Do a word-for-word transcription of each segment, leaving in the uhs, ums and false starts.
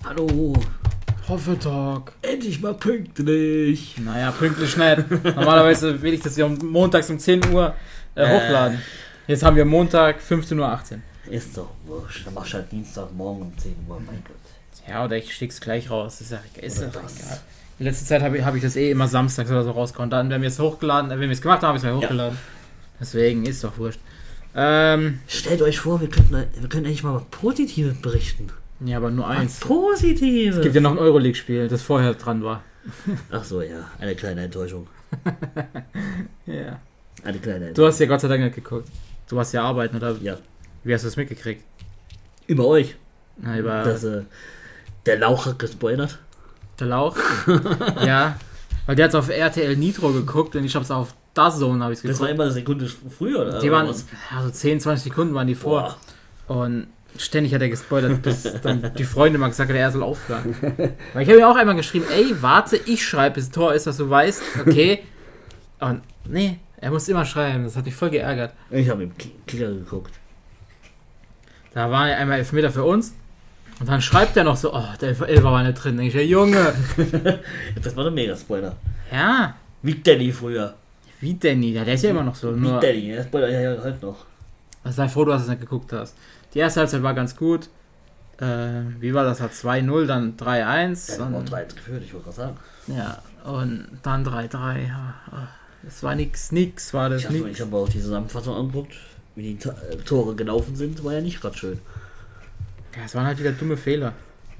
Hallo. Hoffetalk. Endlich mal pünktlich. Naja, pünktlich nicht. Normalerweise will ich das ja montags um zehn Uhr äh, hochladen. Jetzt haben wir Montag fünfzehn Uhr achtzehn. Ist doch wurscht. Dann machst du halt Dienstagmorgen um zehn Uhr, mein Gott. Ja, oder ich schick's gleich raus. Das ist ja ist egal. In letzter Zeit habe ich, hab ich das eh immer samstags oder so rausgehauen. Dann, wenn wir es hochgeladen, wenn wir es gemacht haben, habe ich es mal hochgeladen. Ja. Deswegen ist doch wurscht. Ähm, Stellt euch vor, wir könnten, wir könnten eigentlich mal Positives berichten. Ja, aber nur eins. Positives. Es gibt ja noch ein Euroleague-Spiel, das vorher dran war. Ach so, ja. Eine kleine Enttäuschung. Ja. Eine kleine Enttäuschung. Du hast ja Gott sei Dank nicht geguckt. Du warst ja arbeiten, oder? Ja. Wie hast du das mitgekriegt? Über euch. Na, über... Das, äh, der Lauch hat gespoilert. Der Lauch? Ja. Weil der hat auf R T L Nitro geguckt und ich hab's auf DAZN habe ich geguckt. Das war immer eine Sekunde früher, oder? Die waren, also zehn, zwanzig Sekunden waren die vor. Boah. Und ständig hat er gespoilert, bis dann die Freunde mal gesagt haben, er soll aufhören. Weil ich habe ihm auch einmal geschrieben, ey, warte, ich schreibe, bis das Tor ist, dass du weißt, okay. Und nee, er muss immer schreiben, das hat mich voll geärgert. Ich habe im Kicker geguckt. Da war einmal Elfmeter für uns. Und dann schreibt er noch so, oh, der Elfer war nicht drin. Denke ich, ja, Junge. Das war der Mega-Spoiler. Ja. Wie Danny früher. Wie Danny? Ja, der ist ja immer noch so. Wie nur Danny, der spoilert ja halt noch. Also sei froh, dass du es nicht geguckt hast. Die erste Halbzeit war ganz gut. Äh, wie war das? Hat zwei null, dann drei eins. Ja, dann drei eins geführt, ich wollte gerade sagen. Ja, und dann drei drei. Ja. Das war nix, nix war das ich nix. Hab, ich habe auch die Zusammenfassung angeguckt, wie die T- Tore gelaufen sind, war ja nicht gerade schön. Ja, es waren halt wieder dumme Fehler.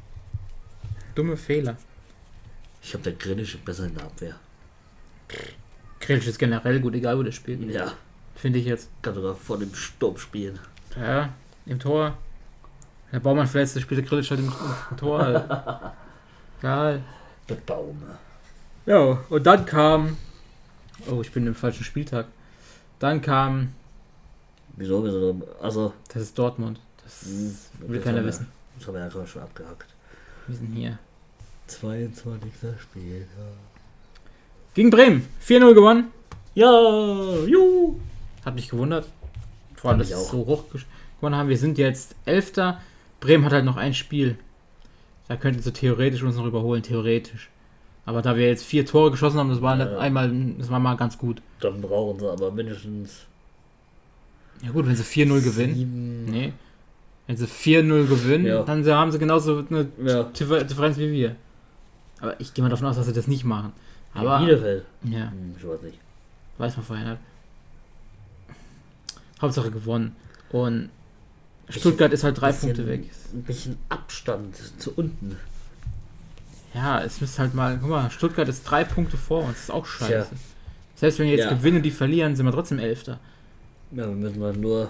Dumme Fehler. Ich habe der Grealish besser in der Abwehr. Grealish ist generell gut, egal wo der spielt. Ja. Finde ich jetzt. Kann sogar vor dem Sturm spielen. Ja, im Tor. Der Baumann verletzt, der spielt der Grealish halt im, im Tor. Halt. Geil. Der Baum. Ja, und dann kam... Oh, ich bin im falschen Spieltag. Dann kam... Wieso? Wieso? Also... Das ist Dortmund. Das hm, will keiner wissen. Das haben wir ja gerade schon abgehackt. Wir sind hier. zweiundzwanzigster Spiel. Ja. Gegen Bremen. vier null gewonnen. Ja, juhu. Hat mich gewundert. Vor allem, dass wir so hoch gewonnen haben. Wir sind jetzt Elfter. Bremen hat halt noch ein Spiel. Da könnten sie theoretisch uns noch überholen. Theoretisch. Aber da wir jetzt vier Tore geschossen haben, das war ja, einmal, das war mal ganz gut. Dann brauchen sie aber mindestens... Ja gut, wenn sie vier null gewinnen. Nee. Wenn sie vier null gewinnen, ja. Dann haben sie genauso eine ja. Differenz wie wir. Aber ich gehe mal davon aus, dass sie das nicht machen. Aber in Bielefeld? Ja. Hm, ich weiß nicht. Weiß man vorher nicht. Hauptsache gewonnen. Und bisschen, Stuttgart ist halt drei bisschen, Punkte weg. Ein bisschen Abstand zu unten. Ja, es müsste halt mal... Guck mal, Stuttgart ist drei Punkte vor uns. Das ist auch scheiße. Ja. Selbst wenn wir jetzt ja. gewinnen und die verlieren, sind wir trotzdem Elfter. Ja, wir müssen halt nur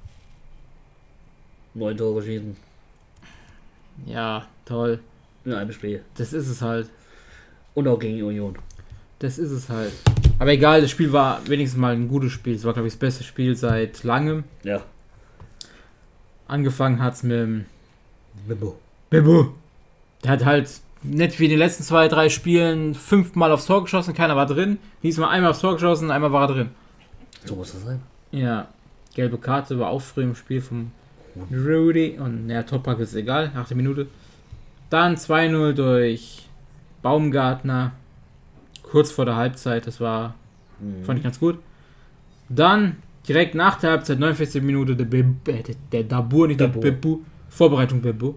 neun Tore schießen. Ja, toll. In einem Spiel. Das ist es halt. Und auch gegen die Union. Das ist es halt. Aber egal, das Spiel war wenigstens mal ein gutes Spiel. Es war, glaube ich, das beste Spiel seit langem. Ja. Angefangen hat es mit Bebo. Bebo. Der hat halt nicht wie in den letzten zwei, drei Spielen fünfmal aufs Tor geschossen, keiner war drin. Diesmal einmal aufs Tor geschossen, einmal war er drin. So muss das sein. Ja, gelbe Karte war auch früh im Spiel vom Rudy. Und ja, Toprak ist egal, achte Minute. Dann zwei null durch Baumgartner. Kurz vor der Halbzeit, das war, mhm. fand ich ganz gut. Dann direkt nach der Halbzeit, neunundvierzigste Minute, der, Be- äh, der, der Dabur, nicht Dabur. der Bebu. Vorbereitung Bebu.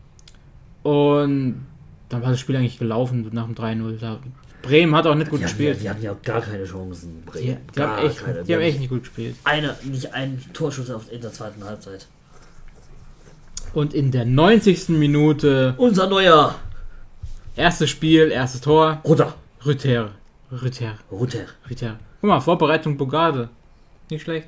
Und dann war das Spiel eigentlich gelaufen nach dem drei null. Da Bremen hat auch nicht gut die gespielt. Hatten, die hatten ja gar keine Chancen. Bremen. Die, die, haben, echt, keine. die haben echt nicht gut gespielt. Eine, nicht ein Torschuss auf, in der zweiten Halbzeit. Und in der neunzigsten Minute... Unser neuer... Erstes Spiel, erstes Tor. Rutter. Rüther. Rüther. Rüther. Rüther. Guck mal, Vorbereitung Bogarde. Nicht schlecht.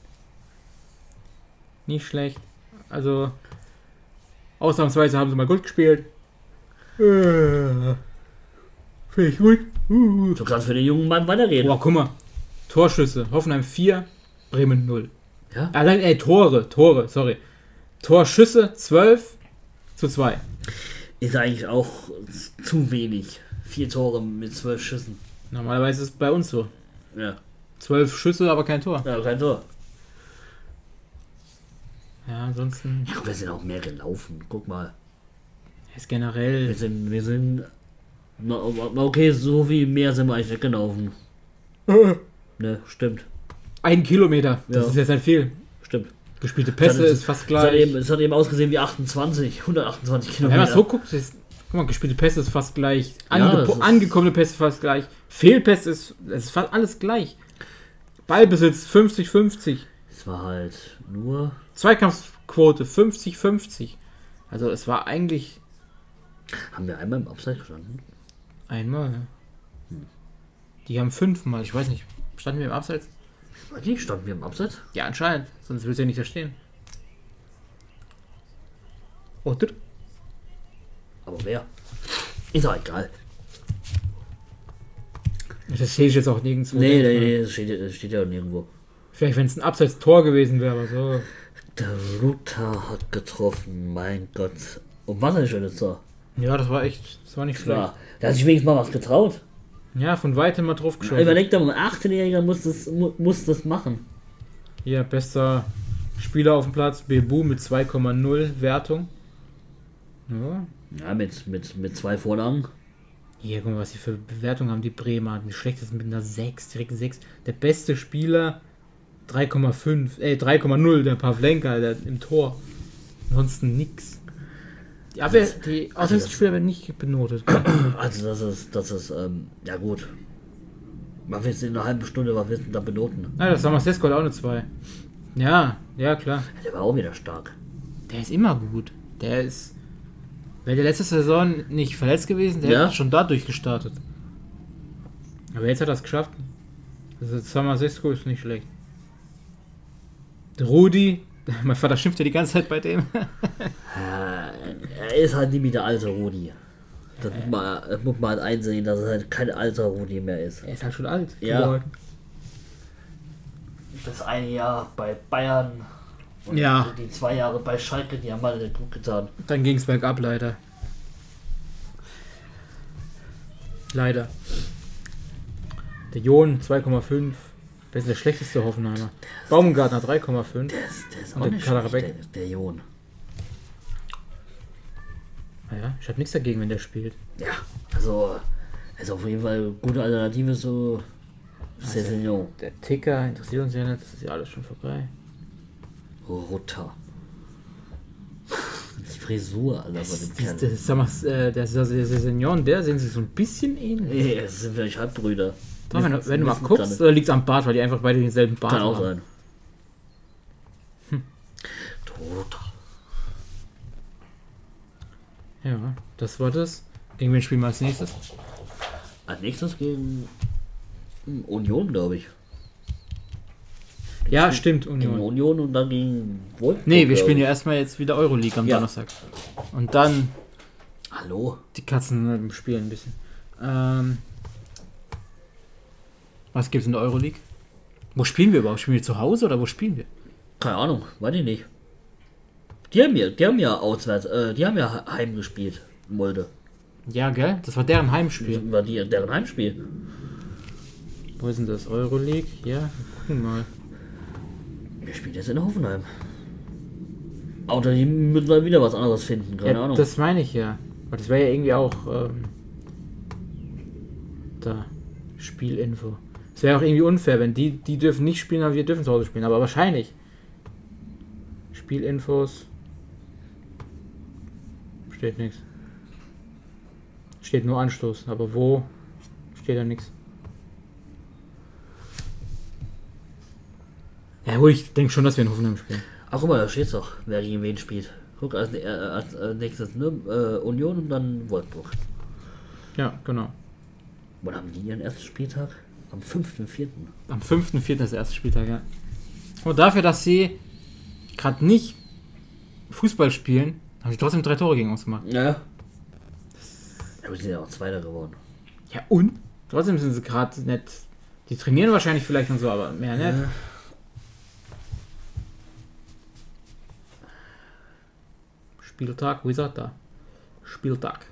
Nicht schlecht. Also... Ausnahmsweise haben sie mal gut gespielt. Äh, Finde ich gut. Uh. Du kannst für den jungen Mann weiterreden. Boah, guck mal. Torschüsse. Hoffenheim vier, Bremen null. Ja? Ah, nein, ey, Tore. Tore, sorry. Torschüsse zwölf zu zwei. Ist eigentlich auch zu wenig. Vier Tore mit zwölf Schüssen. Normalerweise ist es bei uns so. Ja. Zwölf Schüsse, aber kein Tor. Ja, kein Tor. Ja, ansonsten... Ja, wir sind auch mehr gelaufen. Guck mal. Ist Wir generell. sind, wir sind, na, okay, so viel mehr sind wir eigentlich nicht gelaufen. Ne, stimmt, Ein Kilometer. Das Ja. ist jetzt nicht viel. stimmt. Gespielte Pässe Das ist fast Es hat, gleich. eben, es hat eben ausgesehen wie achtundzwanzig, hundertachtundzwanzig Wenn Kilometer. man so guckt, ist, guck mal, gespielte Pässe ist fast gleich. Ja, Ange das ist- angekommene Pässe fast gleich. Fehlpässe ist, es ist fast alles gleich. Ballbesitz fünfzig fünfzig. Es war halt nur, Zweikampfquote fünfzig fünfzig. Also es war eigentlich haben wir einmal im Abseits gestanden? einmal. ja. Die haben fünfmal, ich weiß nicht. Standen wir im Abseits? Weiß nicht, standen wir im Abseits? Ja, anscheinend. Sonst würde es ja nicht da stehen. Oder? Aber wer? Ist auch egal. Das sehe ich jetzt auch nirgendwo. Nee, nee, nee, das steht, das steht ja nirgendwo. Vielleicht, wenn es ein Abseits-Tor gewesen wäre, aber so. Der Ruta hat getroffen, mein Gott. Und was ein schönes Tor. Ja, das war echt, das war nicht schlecht. Ja, da hat sich wenigstens mal was getraut. Ja, von weitem mal drauf geschossen. Überlegt doch mal, ein achtzehnjähriger muss das, mu- muss das machen. Hier, bester Spieler auf dem Platz, Bebu mit zwei Komma null Wertung. Ja. Ja, mit, mit, mit zwei Vorlagen. Hier, guck mal, was die für Bewertung haben, die Bremer. Die schlechtesten mit einer sechs, direkt sechs. Der beste Spieler drei Komma fünf, äh, drei Komma null, der Pavlenka der, im Tor. Ansonsten nix. Die Abwehr, die Auswechselspieler werden nicht benotet. Also das ist, das ist, ähm, ja gut. Was willst du in einer halben Stunde, was willst du da benoten? Na, das Samasesko hat auch eine zwei. Ja, ja, klar. Der war auch wieder stark. Der ist immer gut. Der ist. Wäre der letzte Saison nicht verletzt gewesen, der Ja. hätte schon da durchgestartet. Aber jetzt hat er es geschafft. Also Samasesko ist nicht schlecht. Der Rudi, mein Vater schimpft ja die ganze Zeit bei dem. Ja, er ist halt nicht mehr der alte Rudi. Das muss man, das muss man halt einsehen, dass er halt kein alter Rudi mehr ist. Er ist halt schon alt Ja. geworden. Das eine Jahr bei Bayern und Ja. die zwei Jahre bei Schalke, die haben alle den Druck getan. Dann ging es bergab, leider. Leider. Der Jon zwei Komma fünf. Wer ist denn der schlechteste Hoffenheimer? Baumgartner drei Komma fünf. Der ist, der ist Und auch der nicht schlecht, Kaderabek? der, der Jon. Naja, ich habe nichts dagegen, wenn der spielt. Ja, also, er ist auf jeden Fall eine gute Alternative zu Cessignon. Der Ticker interessiert uns ja nicht, das ist ja alles schon vorbei. Rutter. Die Frisur, Alter, von dem Der, Kerl. der, sag mal, äh, der Sessignon, der sehen sich so ein bisschen ähnlich. Nee, es sind wirklich Halbbrüder. Doch, wenn, du- wenn du mal Wissen guckst, gar oder liegt es am Bart, weil die einfach beide denselben Bart Kann auch haben. sein. Hm. Rutter. Ja, das war das. Gegen wen spielen wir als nächstes? Als nächstes gegen hm, Union, glaube ich. Ja, stimmt, Gegen Union. Union und dann gegen Wolfsburg. Nee, wir glaub spielen ich. ja erstmal jetzt wieder Euroleague am Ja. Donnerstag. Und dann Hallo? die Katzen im Spiel ein bisschen. Ähm, was gibt's in der Euroleague? Wo spielen wir überhaupt? Spielen wir zu Hause oder wo spielen wir? Keine Ahnung, weiß ich nicht. Die haben ja, die haben ja auswärts, äh, die haben ja heim gespielt, Molde. Ja, gell? Das war deren Heimspiel. War die, deren Heimspiel. Wo ist denn das? Euroleague? Ja, wir gucken mal. Wir spielen jetzt in Hoffenheim. Oder die müssen dann wieder was anderes finden, keine Ja, Ahnung. das meine ich ja. Aber das wäre ja irgendwie auch ähm, da Spielinfo. Es wäre auch irgendwie unfair, wenn die, die dürfen nicht spielen, aber wir dürfen zu Hause spielen. Aber wahrscheinlich. Spielinfos. Steht nichts. Steht nur Anstoß. Aber wo steht da nichts. Ja gut, ich denke schon, dass wir in Hoffenheim spielen. Ach guck mal, da steht's doch, wer gegen wen spielt. Guck, als, äh, als äh, nächstes ne, äh, Union und dann Wolfsburg. Ja, genau. Wann haben die ihren ersten Spieltag? Am fünften vierten Am fünften vierten ist der erste Spieltag, ja. Und dafür, dass sie gerade nicht Fußball spielen, haben sie trotzdem drei Tore gegen uns gemacht. Ja. Ja, wir sind ja auch Zweiter geworden. Ja, und? Trotzdem sind sie gerade nicht. Die trainieren wahrscheinlich vielleicht und so, aber mehr nicht. Ja. Spieltag, wo ist er da? Spieltag.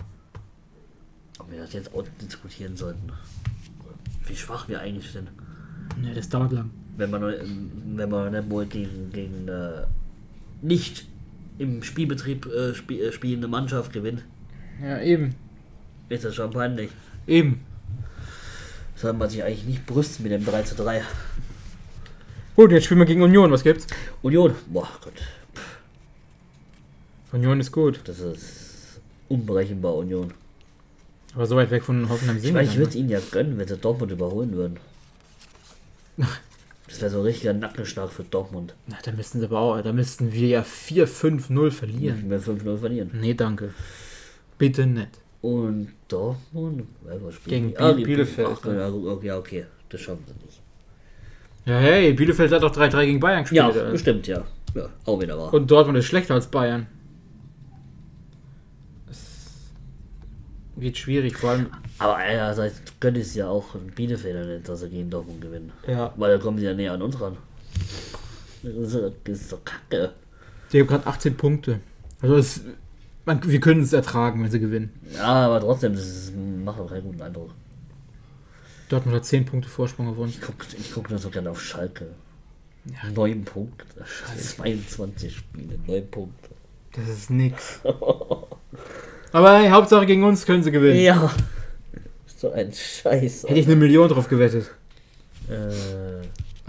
Ob wir das jetzt auch diskutieren sollten. Wie schwach wir eigentlich sind. Ne, das dauert lang. Wenn man, wenn man nicht wohl gegen, gegen äh, nicht im Spielbetrieb äh, spiel, äh, spielende Mannschaft gewinnt. Ja, eben. Ist das schon peinlich. Eben. Soll man sich eigentlich nicht brüsten mit dem drei zu drei. Gut, jetzt spielen wir gegen Union. Was gibt's? Union, boah Gott, Union ist gut. das ist unberechenbar Union. Aber so weit weg von Hoffenheim Ich sind meine, wir ich dann, würde es ihnen ja gönnen, wenn sie Dortmund überholen würden. Das wäre so ein richtiger Nackenschlag für Dortmund. Na, da müssten sie aber auch, da müssten wir ja vier fünf null verlieren. Wenn wir fünf null verlieren. Nee, danke. Bitte nicht. Und Dortmund? Weil wir Gegen spielen die- Biel- die- Bielefeld, Ach, ja, okay, ja, okay. Das schaffen sie nicht. Ja, hey, Bielefeld hat doch drei drei gegen Bayern gespielt. Ja, Alter. bestimmt, ja. Ja, auch wieder wahr. Und Dortmund ist schlechter als Bayern. Es wird schwierig, vor allem. Aber einerseits gönne ich es ja auch Bielefelder nicht, dass sie gegen Dortmund gewinnen. Ja. Weil da kommen sie ja näher an uns ran. Das ist, das ist doch kacke. Die haben gerade achtzehn Punkte. Also es, man, wir können es ertragen, wenn sie gewinnen. Ja, aber trotzdem, das ist, macht auch keinen guten Eindruck. Dortmund hat zehn Punkte Vorsprung gewonnen. Ich gucke ich guck nur so gerne auf Schalke. Ja. Neun Punkte. zweiundzwanzig Spiele, neun Punkte. Das ist nix. Aber hey, Hauptsache gegen uns können sie gewinnen. Ja. So ein Scheiß. Hätte ich eine Million drauf gewettet. Äh,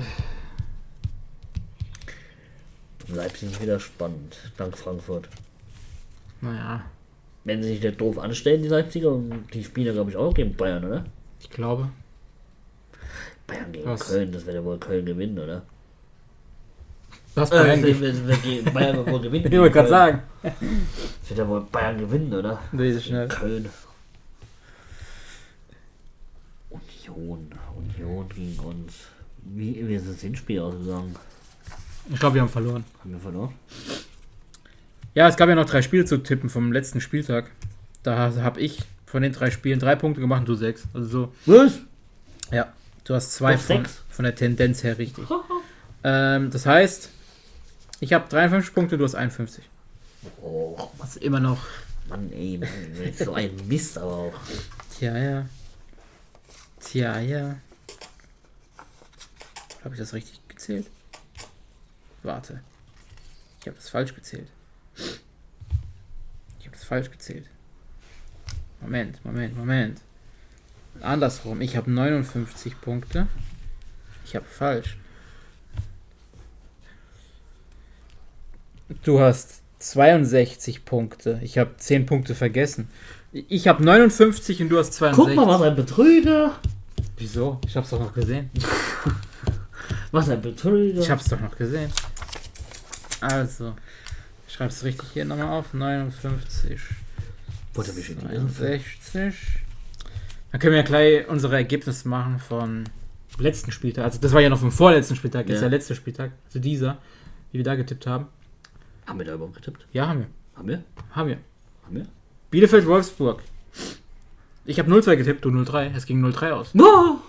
Leipzig wieder spannend, dank Frankfurt. Naja, Wenn sie sich nicht doof anstellen, die Leipziger, und die spielen ja, glaube ich, auch gegen Bayern, oder? ich glaube. Bayern gegen Was? Köln, das wird ja wohl Köln gewinnen, oder? Das Äh, Bayern. das wird, wird gegen Bayern wird wohl gewinnen. Ich wollte gerade gegen sagen. Köln. Das wird ja wohl Bayern gewinnen, oder? Lese schnell. Köln. Union, Union gegen uns. Wie, wie ist das Hinspiel ausgegangen? Ich glaube, wir haben verloren. Haben wir verloren? Ja, es gab ja noch drei Spiele zu tippen vom letzten Spieltag. Da habe ich von den drei Spielen drei Punkte gemacht und du sechs. Also so. Was? Ja, du hast zwei Doch, von, sechs? von der Tendenz her richtig. ähm, das heißt, ich habe dreiundfünfzig Punkte, du hast einundfünfzig. Oh, Das ist immer noch. Mann, ey, Mann, so ein Mist aber auch. Tja, ja. Tja, ja. Habe ich das richtig gezählt? Warte. Ich habe das falsch gezählt. Ich habe das falsch gezählt. Moment, Moment, Moment. Andersrum. Ich habe neunundfünfzig Punkte. Ich habe falsch. Du hast zweiundsechzig Punkte. Ich habe zehn Punkte vergessen. Ich habe neunundfünfzig und du hast zweiundsechzig. Guck mal, was ein Betrüger. Wieso? Ich hab's doch noch gesehen. Was ein Betrüger. Ich hab's doch noch gesehen. Also, ich schreib's richtig hier nochmal auf. neunundfünfzig. Wollte mich in die zweiundsechzig. Dann können wir ja gleich unsere Ergebnisse machen von letzten Spieltag. Also das war ja noch vom vorletzten Spieltag, jetzt Ja. der letzte Spieltag. Also dieser, wie wir da getippt haben. Haben wir da überhaupt getippt? Ja, haben wir. Haben wir? Haben wir. Haben wir? Bielefeld-Wolfsburg. Ich habe null zwei getippt, du null drei. Es ging null drei aus. No!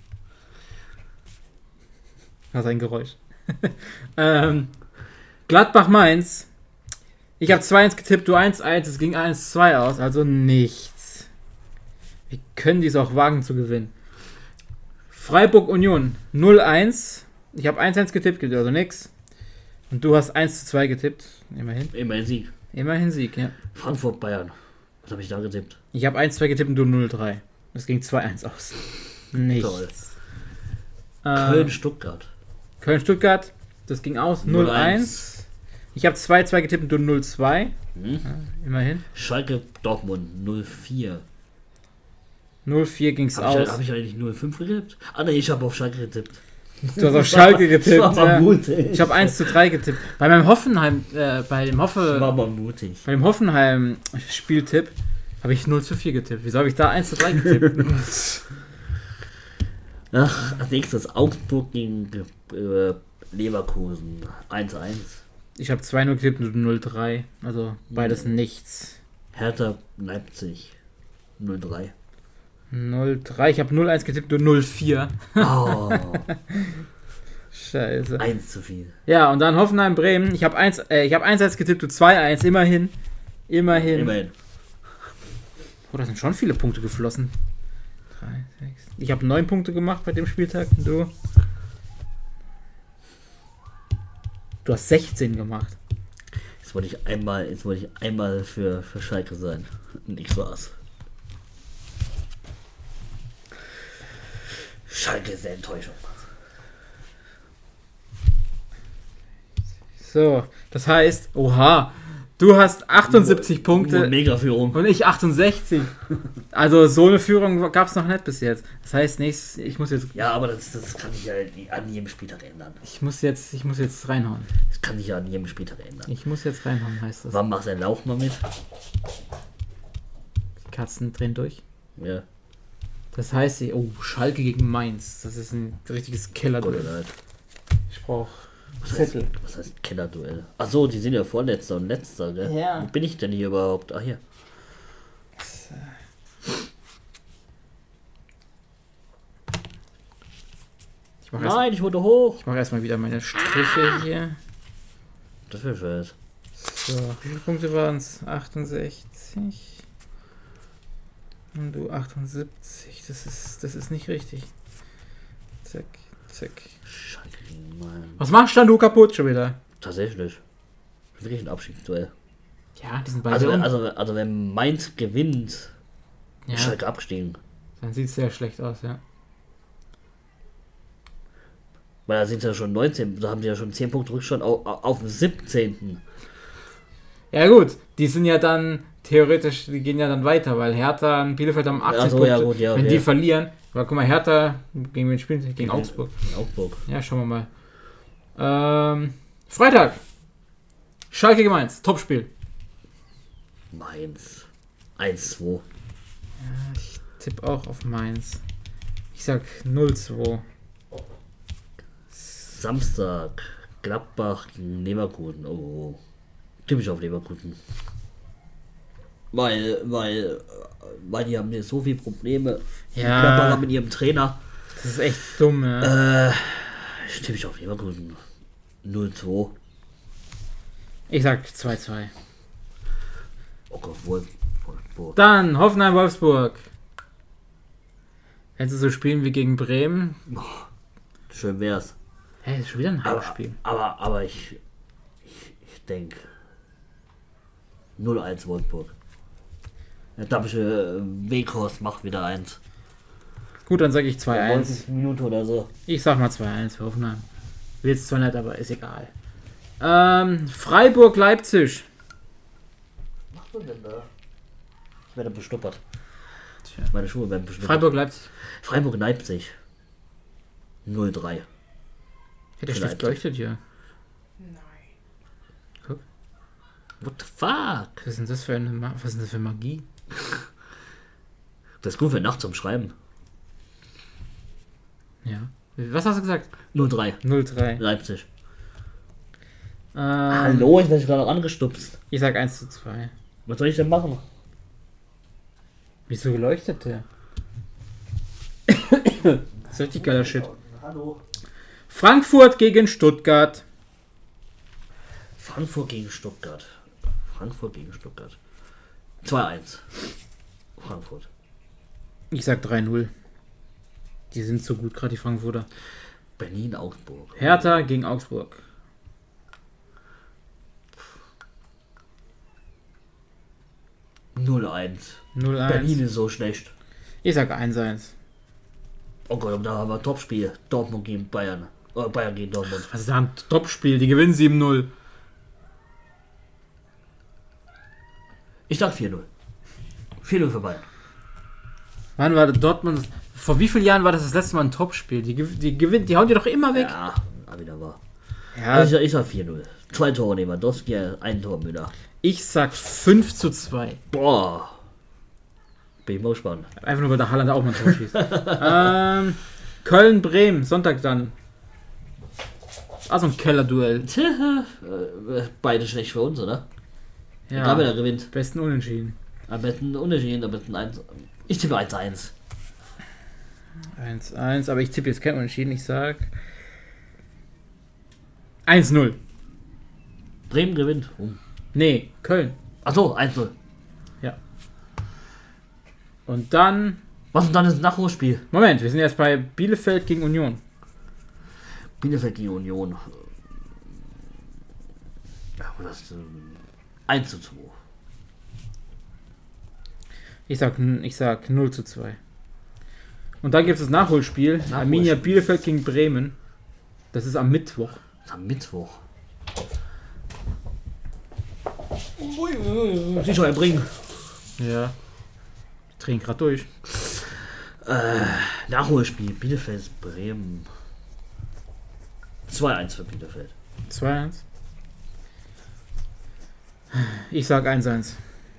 Das ist ein Geräusch. ähm, Gladbach-Mainz. Ich habe zwei eins getippt, du eins eins. Es ging eins zwei aus, also nichts. Wir können dies auch wagen zu gewinnen. Freiburg-Union null eins. Ich habe eins eins getippt, gibt also nix. Und du hast eins zu zwei getippt. Immerhin. Immerhin Sieg. Immerhin Sieg, ja. Frankfurt-Bayern. Was habe ich da getippt? Ich habe eins zwei getippt und du null drei. Es ging zwei eins aus. Nichts. Toll. Ähm, Köln-Stuttgart. Köln-Stuttgart, das ging aus. null eins. Ich habe zwei zwei getippt und du null zwei. Hm? Ja, immerhin. Schalke-Dortmund null vier. null vier ging es Habe ich, aus. hab ich eigentlich null fünf getippt? Ah ne, ich habe auf Schalke getippt. Du hast auf Schalke getippt. Das war mal Ja. mutig. Ich habe eins zu drei getippt. Bei meinem Hoffenheim, äh, bei dem Das war Hoffe, mal mutig. bei dem Hoffenheim-Spieltipp habe ich null zu vier getippt. Wieso habe ich da eins zu drei getippt? Ach, als nächstes Augsburg gegen äh, Leverkusen. eins eins. Ich habe zwei null getippt und du null drei. Also beides nichts. Hertha Leipzig null drei. null drei. Ich habe null eins getippt und null vier. Oh, Scheiße. eins zu viel. Ja, und dann Hoffenheim Bremen. Ich habe eins äh, ich habe eins eins getippt und zwei eins. Immerhin. Immerhin. Immerhin. Oh, da sind schon viele Punkte geflossen. drei, sechs. Ich habe neun Punkte gemacht bei dem Spieltag. Und du? Du hast sechzehn gemacht. Jetzt wollte ich einmal, jetzt wollte ich einmal für, für Schalke sein. Nichts war's. Schalke ist eine Enttäuschung. So, das heißt, oha, du hast achtundsiebzig Punkte Mega-Führung. und ich achtundsechzig. Also so eine Führung gab es noch nicht bis jetzt. Das heißt, nächstes, ich muss jetzt, Ja, aber das, das kann sich ja an jedem Spieltag ändern. ich muss jetzt, ich muss jetzt reinhauen. Das kann sich ja an jedem Spieltag ändern. Ich muss jetzt reinhauen, heißt das. Wann macht der Lauch mal mit? Die Katzen drehen durch. Ja, Das heißt, oh, Schalke gegen Mainz. Das ist ein richtiges Gott Kellerduell. leid. Ich brauche Was heißt, Zettel. was heißt Kellerduell? Achso, die sind ja Vorletzter und Letzter, gell? Ja. Wo bin ich denn hier überhaupt? Ah, hier. Ich mache erst, Nein, ich wurde hoch. ich mach erstmal wieder meine Striche hier. Das wäre scheiße. So, wie viele Punkte waren es? achtundsechzig. Und du achtundsiebzig. Das ist, das ist nicht richtig. Zack, zack. Schalke gegen Mainz. Was machst du dann, du kaputt schon wieder? Tatsächlich. Wirklich ein Abschiedsduell. Ja, die sind beide Also, um. also, also wenn Mainz gewinnt, ja, ist Schalke abgestiegen. dann sieht es sehr schlecht aus, ja. Weil da sind ja schon neunzehn, da haben sie ja schon zehn Punkte Rückstand auf, auf dem siebzehnten. Ja gut, die sind ja dann theoretisch, die gehen ja dann weiter, weil Hertha und Bielefeld haben achtzehn Ach so, Punkte. ja, gut, ja, Wenn okay. die verlieren, aber guck mal, Hertha gegen wen spielen sie? Gegen Augsburg. Augsburg. Ja, schauen wir mal. Ähm, Freitag. Schalke gegen Mainz. Topspiel. Mainz. eins zwei. Ja, ich tippe auch auf Mainz. Ich sag null zwei. Samstag. Gladbach gegen Leverkusen. Oh. Typisch auf Leverkusen. Weil, weil, weil die haben jetzt so viele Probleme. Ja. Gladbach mit ihrem Trainer. Das ist echt dumm, ja. Äh, typisch auf Leverkusen. null zwei. Ich sag zwei zwei. Oh Gott, wohl. Wolfsburg. Dann Hoffenheim-Wolfsburg. Wenn sie so spielen wie gegen Bremen. Schön wär's. Hä, hey, ist schon wieder ein Aber, Heimspiel. aber, aber ich, ich, ich denke null eins Wolfsburg. Der dappische Weghorst macht wieder eins. Gut, dann sage ich zwei eins. neunzig Minute oder so. Ich sag mal zwei eins für Hoffenheim. Will's zwar nicht, aber ist egal. Ähm, Freiburg-Leipzig. Was machst du denn da? Ich werde bestuppert. Tja. Meine Schuhe werden bestuppert. Freiburg-Leipzig. Freiburg-Leipzig. null drei. Hätte der Stift leuchtet hier. What the fuck? Was ist denn das für eine Ma Was ist denn das für Magie? Das ist gut für Nacht zum Schreiben. Ja. Was hast du gesagt? null drei. null drei. Leipzig. Ähm, Hallo, ich werde gerade noch angestupst. Ich sag eins zu zwei. Was soll ich denn machen? Wieso geleuchtet der? Das ist richtig geiler Shit. Hallo. Frankfurt gegen Stuttgart. Frankfurt gegen Stuttgart. Frankfurt gegen Stuttgart. zwei eins. Frankfurt. Ich sag drei null. Die sind so gut, gerade die Frankfurter. Berlin, Augsburg. Hertha gegen Augsburg. null eins. null Berlin eins. ist so schlecht. Ich sag eins eins. Oh Gott, da haben wir ein Topspiel. Dortmund gegen Bayern. Oh, Bayern gegen Dortmund. Was ist da ein Topspiel? Die gewinnen sieben null. Ich sag vier null. vier null für Bayern. Wann war das Dortmund? Vor wie vielen Jahren war das das letzte Mal ein Topspiel? Die, gew- die gewinnt, die hauen die doch immer weg. Ja, aber wieder war. Ja, Ich, sag- ich sag vier null. Zwei Tore Lewandowski, ein Tor Müller. ich sag fünf zu zwei. Boah. Bin ich mal gespannt. Einfach nur, weil der Haaland auch mal ein Tor schießt. ähm, Köln-Bremen, Sonntag dann. Also ein Keller-Duell. Tja, äh, beide schlecht für uns, oder? Ja. Egal, wer Ja, da gewinnt. besten Unentschieden. Am besten unentschieden, am besten eins. Ich tippe eins eins. eins eins, aber ich tippe jetzt kein Unentschieden. Ich sag eins null. Bremen gewinnt. Oh. Nee, Köln. Achso, eins null. Und dann... Was ist denn dann das Nachholspiel? Moment, wir sind jetzt bei Bielefeld gegen Union. Bielefeld gegen Union. Ja, das ist ähm, eins zu zwei. Ich sag, ich sag null zu zwei. Und dann gibt es das Nachholspiel. Nachholspiel. Arminia Bielefeld gegen Bremen. Das ist am Mittwoch. Das ist am Mittwoch. Ui, sich schon einbringen. Ja. Ich drehen gerade durch. Äh, Nachholspiel. Bielefeld, Bremen. zwei eins für Bielefeld. zwei eins. Ich sag eins eins.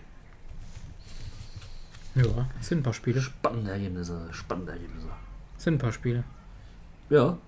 Ja, es sind ein paar Spiele. Spannende Ergebnisse. Spannende Ergebnisse. Es sind ein paar Spiele. Ja.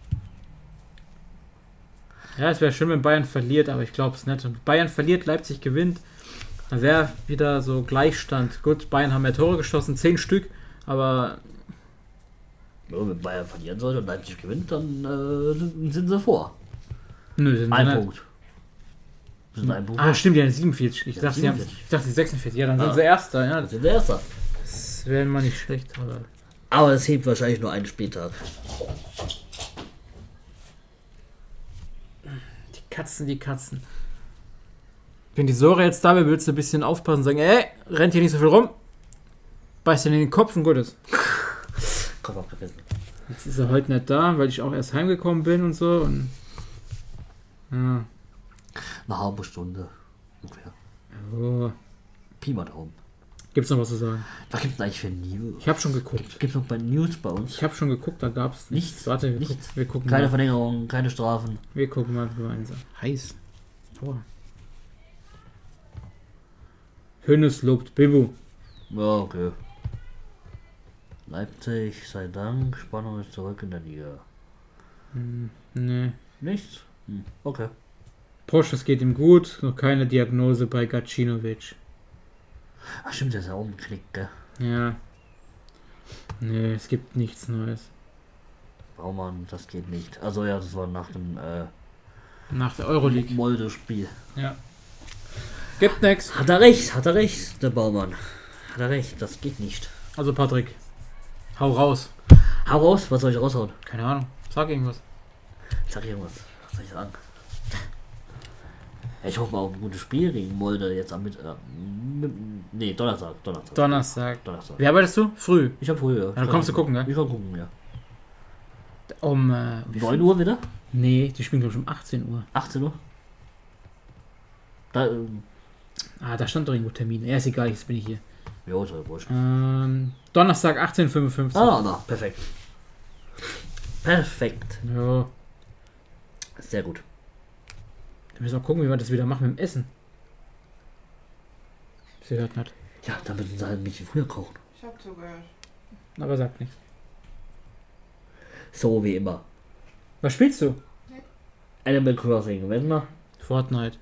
Ja, es wäre schön, wenn Bayern verliert, aber ich glaube es nicht. Und Bayern verliert, Leipzig gewinnt. Dann wäre wieder so Gleichstand. Gut, Bayern haben mehr Tore geschossen, zehn Stück, aber Ja, wenn Bayern verlieren sollte und Leipzig gewinnt, dann äh, sind, sind sie vor. nö, sind Ein sie nicht. Punkt. Sind ein Punkt. Ah, stimmt, ja, siebenundvierzig. Ich Ja, dachte, sie haben, siebenundvierzig. ich dachte, sie sechsundvierzig. Ja, dann sind Ah. sie Erster. Ja, Das sind der Erste. das wäre mal nicht schlecht. Aber Aber es hebt wahrscheinlich nur einen Spieltag. die Katzen, die Katzen. Wenn die Sora jetzt da wäre, würdest du ein bisschen aufpassen und sagen, ey, rennt hier nicht so viel rum. Beißt dir in den Kopf und gut ist. Kopf abgerissen. Jetzt ist er heute nicht da, weil ich auch erst heimgekommen bin und so. Und ja. Eine halbe Stunde. Ungefähr. Oh. Pi mal Daumen. Gibt's noch was zu sagen? Was gibt es eigentlich für News? Ich habe schon geguckt. Gibt es noch bei News bei uns? Ich habe schon geguckt, da gab's nichts. Nichts? Warte, wir, Nichts? gucken, wir gucken Keine mal. Verlängerung, keine Strafen. Wir gucken mal gemeinsam. Heiß. Aua. Hönes lobt Bibu. Ja, okay. Leipzig, sei Dank, Spannung ist zurück in der Liga. Hm, nee. Nichts? Hm, okay. Porsche, es geht ihm gut. Noch keine Diagnose bei Gacinovic. Ach stimmt, der ist ja auch ein Knick, gell? Ja. Nee, es gibt nichts Neues. Baumann, das geht nicht. Also ja, das war nach dem äh, Nach der Euroleague. Molde-Spiel. Ja. Gibt nix. Hat er recht, hat er recht, der Baumann. Hat er recht, das geht nicht. Also Patrick, hau raus. Hau raus, was soll ich raushauen? Keine Ahnung. Sag irgendwas. Sag irgendwas. Was soll ich sagen? Ich hoffe mal auf ein gutes Spiel gegen Molde jetzt am mit. Äh, mit nee, Donnerstag. Donnerstag. Donnerstag. Donnerstag. Wie arbeitest du? Früh. Ich hab früher. Dann kommst du gucken, gell? Ich kann gucken, ja. Um äh, wie viel? neun Uhr wieder? Nee, die spielen glaube ich um achtzehn Uhr. achtzehn Uhr? Da, ähm, Ah, da stand doch irgendwo Termin. Ja, ist egal, jetzt bin ich hier. ja, ist halt wurscht. Ähm, Donnerstag achtzehn Uhr fünfundfünfzig. Ah, na, perfekt. Perfekt. Ja. Sehr gut. Wir müssen auch gucken, wie wir das wieder machen mit dem Essen. Sie hört nicht. Ja, da müssen sie halt ein bisschen früher kochen. Ich hab zugehört. Aber sagt nichts. So wie immer. Was spielst du? Animal Crossing, wenn wir Fortnite.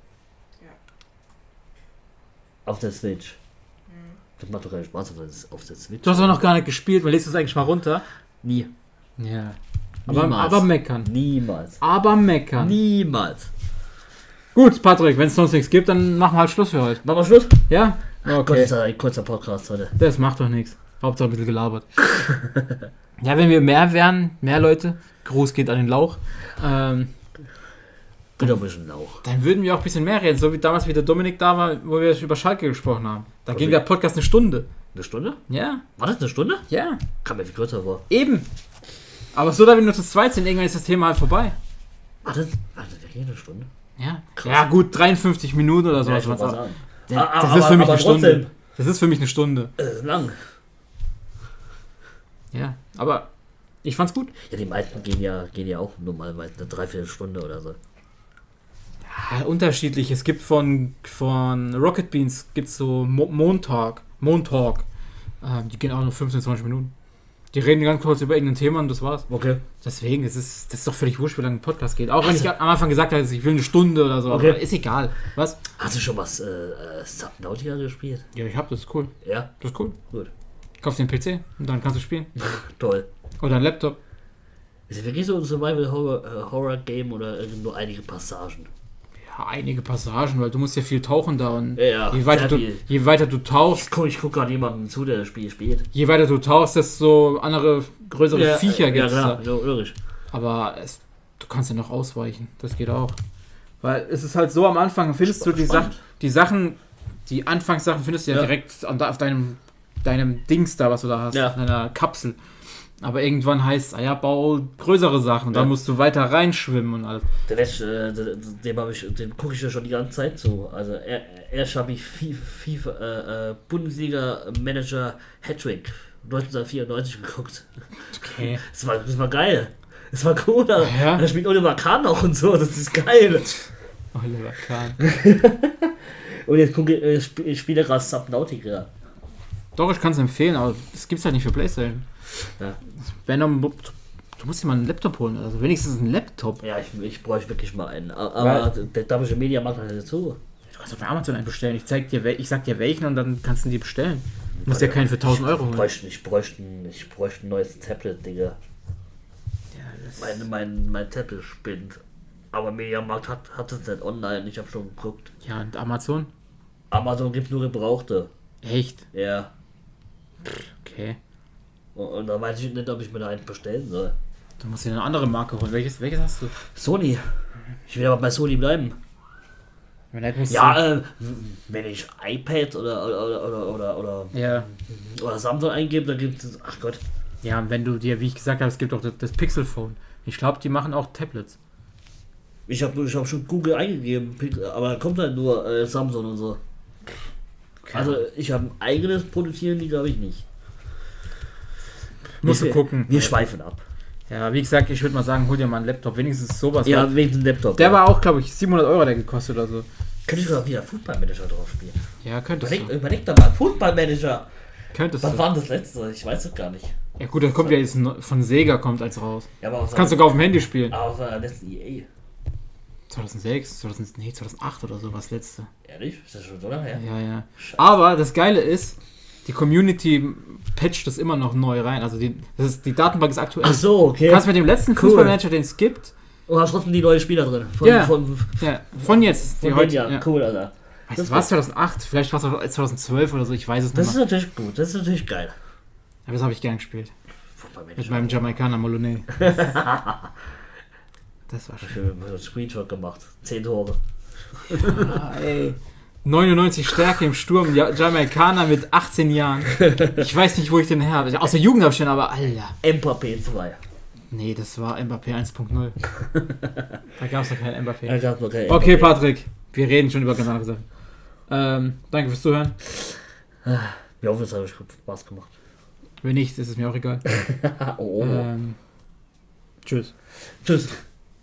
auf der Switch. Hm. Das macht doch keinen Spaß auf der, auf der Switch. Du hast aber noch gar nicht gespielt, weil lädst du es eigentlich mal runter. Nie. Ja. Aber, Niemals. aber meckern. Niemals. Aber meckern. Niemals. Gut, Patrick, wenn es sonst nichts gibt, dann machen wir halt Schluss für heute. Machen wir Schluss? Ja? Gott, Okay. ist das ein kurzer Podcast heute. Das macht doch nichts. Hauptsache ein bisschen gelabert. Ja, wenn wir mehr wären, mehr Leute, Gruß geht an den Lauch, ähm, Bitte ein bisschen Lauch. dann würden wir auch ein bisschen mehr reden, so wie damals, wie der Dominik da war, wo wir über Schalke gesprochen haben. Da Okay. ging der Podcast eine Stunde. Eine Stunde? Ja, War das eine Stunde? ja, Kam mir viel kürzer vor. eben. Aber so, da wir nur zu zweit sind, irgendwann ist das Thema halt vorbei. War das, war das wirklich eine Stunde? Ja, Krass. ja gut, dreiundfünfzig Minuten oder Ja, sowas. ich wollte das mal sagen. das Ah, ist aber- für mich aber eine Stunde. trotzdem. Das ist für mich eine Stunde. Das ist lang. Ja, aber ich fand's gut. Ja, die meisten gehen ja, gehen ja auch normalerweise eine Dreiviertelstunde oder so. Ja, unterschiedlich. Es gibt von, von Rocket Beans gibt's so Mo Montalk. Montalk. Ähm, die gehen auch nur fünfzehn, zwanzig Minuten. Die reden ganz kurz über irgendein Thema und das war's. Okay. Deswegen, es ist, das ist doch völlig wurscht, wie lange ein Podcast geht. Auch wenn ich am Anfang gesagt habe, ich will eine Stunde oder so. Okay. Aber ist egal. Was? Hast du schon was äh, äh, Subnautica gespielt? Ja, ich hab das. Ist cool. Ja, Das ist cool. gut. Kauf dir einen P C und dann kannst du spielen. Toll. Oder einen Laptop. Ist es wirklich so ein Survival Horror, äh, Horror Game oder äh, nur einige Passagen? Ja, einige Passagen, weil du musst ja viel tauchen da und Ja, je, weiter sehr du, viel. je weiter du tauchst, Ich gucke ich guck gerade jemandem zu, der das Spiel spielt. je weiter du tauchst, desto andere größere Viecher ja, gibt's klar, da. ja, logisch. Aber es, du kannst ja noch ausweichen. Das geht auch. Weil es ist halt so, am Anfang findest du die Sachen, die Sachen, die Anfangssachen findest du ja, ja. direkt an, auf deinem, deinem Dings da, was du da hast, ja. in deiner Kapsel. Aber irgendwann heißt es, ah ja, bau größere Sachen, ja. da musst du weiter reinschwimmen und alles. Der letzte, äh, den, hab ich, den gucke ich ja schon die ganze Zeit so. Also er, erst habe ich FIFA, äh, äh, Bundesliga-Manager Hattrick neunzehnhundertvierundneunzig geguckt. Okay. Das war, das war geil. Das war cool. Da, ja? da spielt Oliver Kahn noch und so, das ist geil. Oliver Kahn. Und jetzt gucke ich, ich spiele gerade Subnautica. Doch, ich kann es empfehlen, aber das gibt's halt nicht für PlayStation. Ja. Wenn du, du musst dir mal einen Laptop holen, also wenigstens einen Laptop. Ja, ich, ich bräuchte wirklich mal einen. Aber Weil, der Dabische Media macht das nicht so. Du kannst doch bei Amazon einen bestellen. Ich, zeig dir, ich sag dir welchen und dann kannst du die bestellen. Du musst ja keinen für tausend Euro holen. Ich bräuchte, ich, bräuchte, ich bräuchte ein neues Tablet, Digga. Ja, mein, mein, mein Tablet spinnt. Aber Mediamarkt hat, hat es nicht online, ich habe schon geguckt. Ja, und Amazon? Amazon gibt nur Gebrauchte. Echt? Ja. Okay. Und, und da weiß ich nicht, ob ich mir da einen bestellen soll. Du musst dir eine andere Marke holen. Welches, welches hast du? Sony. Ich will aber bei Sony bleiben. Ja, äh, wenn ich iPad oder oder oder oder oder, ja. oder Samsung eingebe, dann gibt es, ach Gott. Ja, und wenn du dir, wie ich gesagt habe, es gibt auch das, das Pixel Phone. Ich glaube, die machen auch Tablets. Ich habe ich hab schon Google eingegeben, aber da kommt halt nur äh, Samsung und so. Okay. Also ich habe ein eigenes produzieren, die glaube ich nicht. Musst du gucken. Wir schweifen ab. Ja, wie gesagt, ich würde mal sagen, hol dir mal einen Laptop, wenigstens sowas. Ja, wenigstens einen Laptop. Der ja. war auch, glaube ich, siebenhundert Euro der gekostet oder so. Könnte ich doch wieder Football Manager drauf spielen. Ja, könntest überleg, du. Überleg doch mal, Football Manager. Könntest Was du. war denn das letzte? Ich weiß es gar nicht. Ja gut, dann kommt ja jetzt von Sega kommt eins raus. Ja, aber das kannst du sogar auf dem Handy spielen. Aber auf der letzten E A. zweitausendsechs, zweitausend, nee, zweitausendacht oder so, was letzte. Ehrlich? Ist das schon so lange her? Ja, ja. Scheiße. Aber das Geile ist, die Community patcht das immer noch neu rein. Also die, das ist, die Datenbank ist aktuell. Ach so, okay. Du kannst mit dem letzten cool. Fußballmanager, den es gibt. Und hast trotzdem die neuen Spieler drin. Von, ja. Von, ja, von jetzt. Von die heute, ja. Cool, Alter. Weißt du was, zweitausendacht? Vielleicht war es zweitausendzwölf oder so, ich weiß es nicht. Das ist natürlich gut, das ist natürlich geil. Aber das habe ich gern gespielt. Mit meinem Jamaikaner Moloney. Das war schön. Ich habe einen Screenshot gemacht. zehn Tore. Ja, ey. neunundneunzig Stärke im Sturm, ja, Jamaikaner mit achtzehn Jahren. Ich weiß nicht, wo ich den her habe. Aus der Jugend habe ich den, aber Alter. Mbappé zwei. Nee, das war Mbappé eins Punkt null. Da gab es doch keinen Mbappé. Da gab's noch keinen okay, Mbappé. Patrick, wir reden schon über ganz andere Sachen. Ähm, danke fürs Zuhören. Wir hoffen, es hat euch Spaß gemacht. Wenn nicht, ist es mir auch egal. oh. ähm, tschüss. Tschüss.